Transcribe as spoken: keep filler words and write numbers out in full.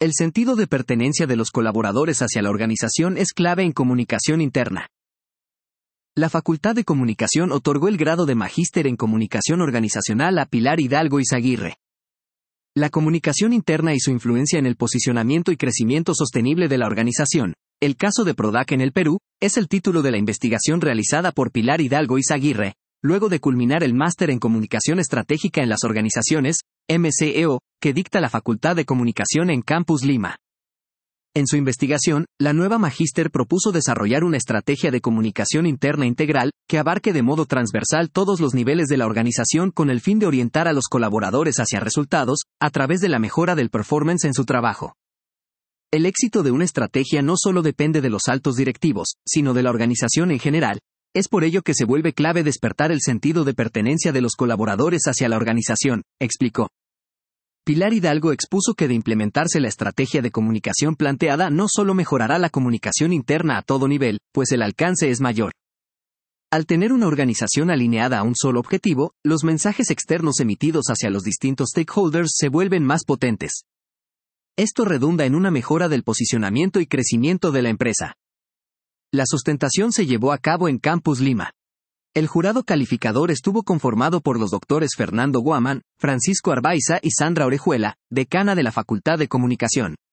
El sentido de pertenencia de los colaboradores hacia la organización es clave en comunicación interna. La Facultad de Comunicación otorgó el grado de Magíster en Comunicación Organizacional a Pilar Hidalgo Izaguirre. La comunicación interna y su influencia en el posicionamiento y crecimiento sostenible de la organización. El caso de Prodac en el Perú, es el título de la investigación realizada por Pilar Hidalgo Izaguirre, luego de culminar el Máster en Comunicación Estratégica en las Organizaciones, M C E O, que dicta la Facultad de Comunicación en Campus Lima. En su investigación, la nueva magíster propuso desarrollar una estrategia de comunicación interna integral, que abarque de modo transversal todos los niveles de la organización con el fin de orientar a los colaboradores hacia resultados, a través de la mejora del performance en su trabajo. El éxito de una estrategia no solo depende de los altos directivos, sino de la organización en general. Es por ello que se vuelve clave despertar el sentido de pertenencia de los colaboradores hacia la organización, explicó. Pilar Hidalgo expuso que de implementarse la estrategia de comunicación planteada no solo mejorará la comunicación interna a todo nivel, pues el alcance es mayor. Al tener una organización alineada a un solo objetivo, los mensajes externos emitidos hacia los distintos stakeholders se vuelven más potentes. Esto redunda en una mejora del posicionamiento y crecimiento de la empresa. La sustentación se llevó a cabo en Campus Lima. El jurado calificador estuvo conformado por los doctores Fernando Guaman, Francisco Arbaiza y Sandra Orejuela, decana de la Facultad de Comunicación.